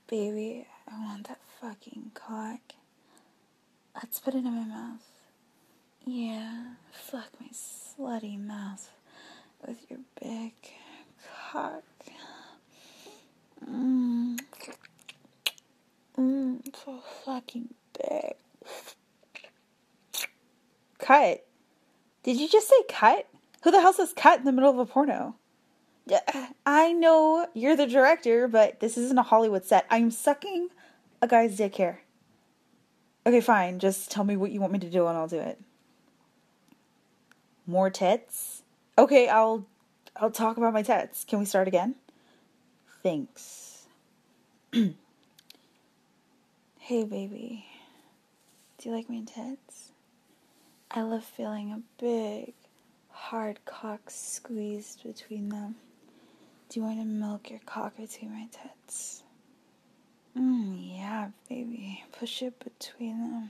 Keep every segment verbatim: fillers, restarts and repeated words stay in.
Baby, I want that fucking cock. Let's put it in my mouth. Yeah, fuck my slutty mouth with your big cock. Mmm. Mmm, so fucking big. Cut. Did you just say cut? Who the hell says cut in the middle of a porno? I know you're the director, but this isn't a Hollywood set. I'm sucking a guy's dick here. Okay, fine. Just tell me what you want me to do and I'll do it. More tits? Okay, I'll I'll talk about my tits. Can we start again? Thanks. Hey, baby. Do you like my tits? I love feeling a big, hard cock squeezed between them. Do you want to milk your cock between my tits? Mm, yeah, baby. Push it between them.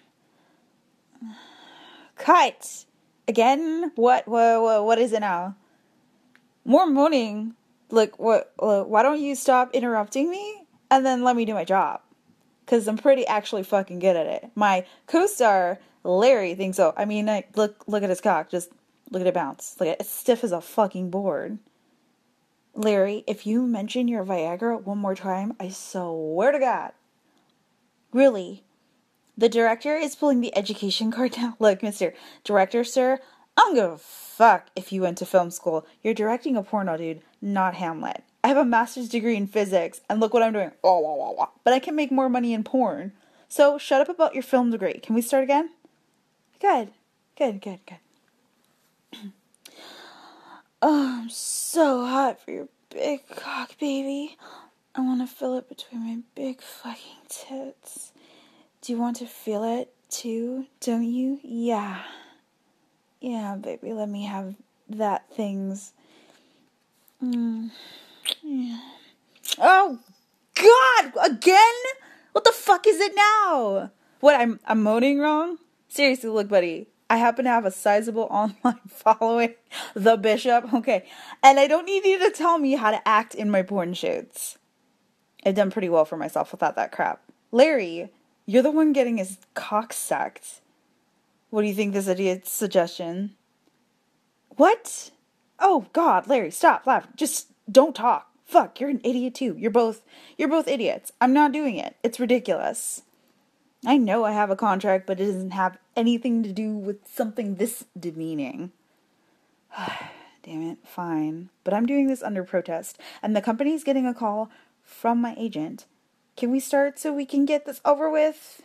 Cut! Again? What? What? What, what is it now? More moaning. Look, what? Look, why don't you stop interrupting me and then let me do my job? Because I'm pretty actually fucking good at it. My co-star, Larry, thinks so. I mean, I, look look at his cock. Just look at it bounce. Look at it. It's stiff as a fucking board. Larry, if you mention your Viagra one more time, I swear to God. Really? The director is pulling the education card now. Look, Mister Director, sir, I don't give a fuck if you went to film school. You're directing a porno, dude, not Hamlet. I have a master's degree in physics, and look what I'm doing. Oh, wah, wah, wah. But I can make more money in porn. So, shut up about your film degree. Can we start again? Good. Good, good, good. Oh, I'm so hot for your big cock, baby. I want to feel it between my big fucking tits. Do you want to feel it, too? Don't you? Yeah. Yeah, baby, let me have that things. Mm. Yeah. Oh, God! Again? What the fuck is it now? What, I'm I'm moaning wrong? Seriously, look, buddy. I happen to have a sizable online following, The Bishop, okay, and I don't need you to tell me how to act in my porn shoots. I've done pretty well for myself without that crap. Larry, you're the one getting his cock sucked. What do you think this idiot's suggestion? What? Oh, God, Larry, stop, laugh. Just don't talk. Fuck, you're an idiot too. You're both, you're both idiots. I'm not doing it. It's ridiculous. I know I have a contract, but it doesn't have anything to do with something this demeaning. Damn it, fine. But I'm doing this under protest, and the company's getting a call from my agent. Can we start so we can get this over with?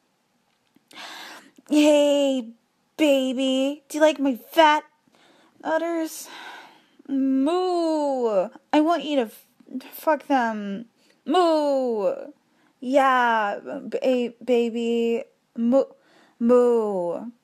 Hey, baby. Do you like my fat udders? Moo. I want you to f- fuck them. Moo. Yeah, ba- baby. Moo. Moo.